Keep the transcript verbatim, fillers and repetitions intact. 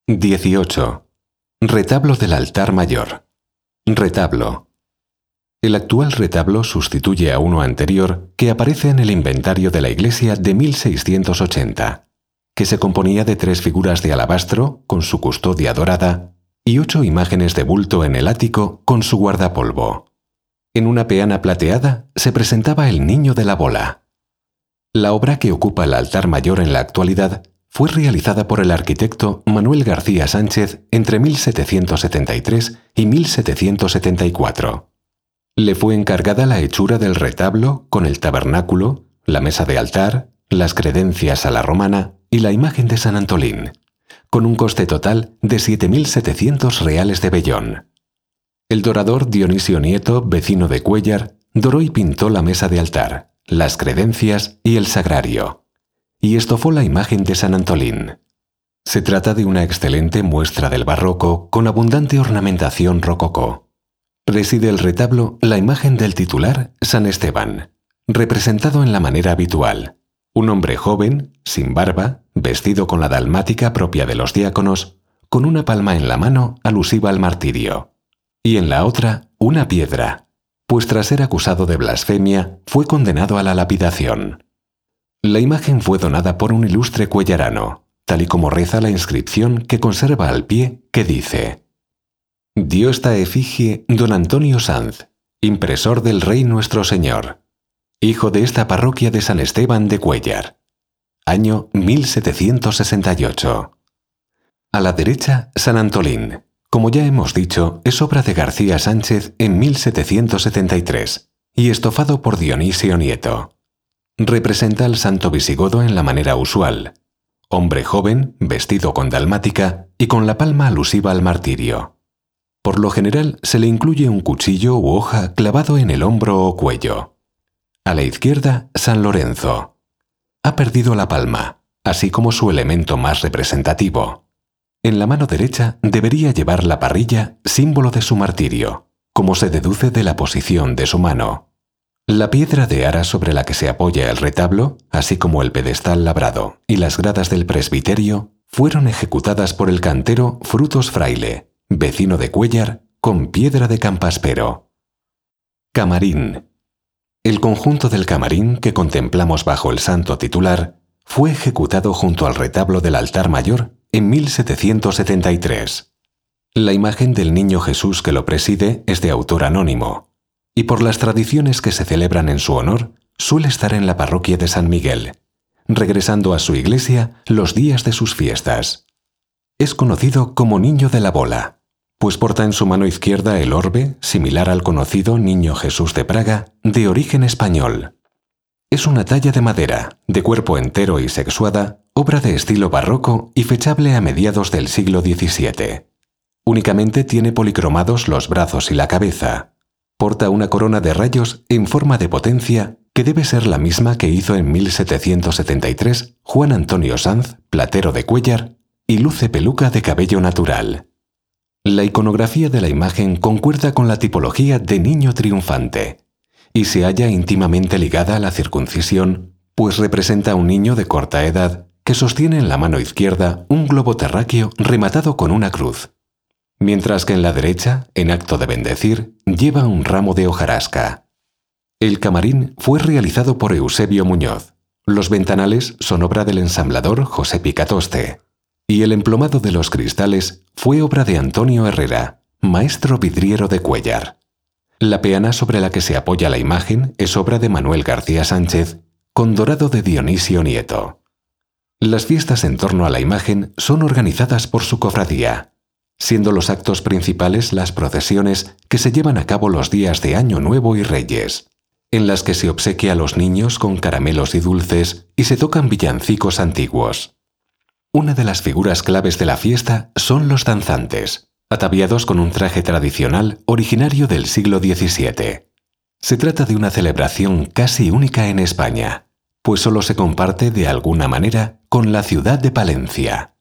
dieciocho. Retablo del altar mayor. Retablo. El actual retablo sustituye a uno anterior que aparece en el inventario de la iglesia de mil seiscientos ochenta, que se componía de tres figuras de alabastro con su custodia dorada y ocho imágenes de bulto en el ático con su guardapolvo. En una peana plateada se presentaba el Niño de la Bola. La obra que ocupa el altar mayor en la actualidad fue realizada por el arquitecto Manuel García Sánchez entre mil setecientos setenta y tres y mil setecientos setenta y cuatro. Le fue encargada la hechura del retablo con el tabernáculo, la mesa de altar, las credencias a la romana y la imagen de San Antolín, con un coste total de siete mil setecientos reales de vellón. El dorador Dionisio Nieto, vecino de Cuéllar, doró y pintó la mesa de altar, las credencias y el sagrario, y estofó la imagen de San Antolín. Se trata de una excelente muestra del barroco con abundante ornamentación rococó. Preside el retablo la imagen del titular San Esteban, representado en la manera habitual, un hombre joven, sin barba, vestido con la dalmática propia de los diáconos, con una palma en la mano alusiva al martirio, y en la otra una piedra, pues tras ser acusado de blasfemia fue condenado a la lapidación. La imagen fue donada por un ilustre cuellarano, tal y como reza la inscripción que conserva al pie, que dice: «Dio esta efigie don Antonio Sanz, impresor del Rey nuestro Señor, hijo de esta parroquia de San Esteban de Cuéllar, año mil setecientos sesenta y ocho». A la derecha, San Antolín, como ya hemos dicho, es obra de García Sánchez en mil setecientos setenta y tres y estofado por Dionisio Nieto. Representa al santo visigodo en la manera usual, hombre joven, vestido con dalmática y con la palma alusiva al martirio. Por lo general se le incluye un cuchillo u hoja clavado en el hombro o cuello. A la izquierda, San Lorenzo. Ha perdido la palma, así como su elemento más representativo. En la mano derecha debería llevar la parrilla, símbolo de su martirio, como se deduce de la posición de su mano. La piedra de ara sobre la que se apoya el retablo, así como el pedestal labrado y las gradas del presbiterio, fueron ejecutadas por el cantero Frutos Fraile, vecino de Cuéllar, con piedra de Campaspero. Camarín. El conjunto del camarín que contemplamos bajo el santo titular fue ejecutado junto al retablo del altar mayor en mil setecientos setenta y tres. La imagen del Niño Jesús que lo preside es de autor anónimo, y por las tradiciones que se celebran en su honor, suele estar en la parroquia de San Miguel, regresando a su iglesia los días de sus fiestas. Es conocido como Niño de la Bola, pues porta en su mano izquierda el orbe, similar al conocido Niño Jesús de Praga, de origen español. Es una talla de madera, de cuerpo entero y sexuada, obra de estilo barroco y fechable a mediados del siglo diecisiete. Únicamente tiene policromados los brazos y la cabeza. Porta una corona de rayos en forma de potencia que debe ser la misma que hizo en mil setecientos setenta y tres Juan Antonio Sanz, platero de Cuéllar, y luce peluca de cabello natural. La iconografía de la imagen concuerda con la tipología de niño triunfante y se halla íntimamente ligada a la circuncisión, pues representa a un niño de corta edad que sostiene en la mano izquierda un globo terráqueo rematado con una cruz, mientras que en la derecha, en acto de bendecir, lleva un ramo de hojarasca. El camarín fue realizado por Eusebio Muñoz. Los ventanales son obra del ensamblador José Picatoste, y el emplomado de los cristales fue obra de Antonio Herrera, maestro vidriero de Cuéllar. La peana sobre la que se apoya la imagen es obra de Manuel García Sánchez, con dorado de Dionisio Nieto. Las fiestas en torno a la imagen son organizadas por su cofradía, siendo los actos principales las procesiones que se llevan a cabo los días de Año Nuevo y Reyes, en las que se obsequia a los niños con caramelos y dulces y se tocan villancicos antiguos. Una de las figuras claves de la fiesta son los danzantes, ataviados con un traje tradicional originario del siglo diecisiete. Se trata de una celebración casi única en España, pues solo se comparte de alguna manera con la ciudad de Palencia.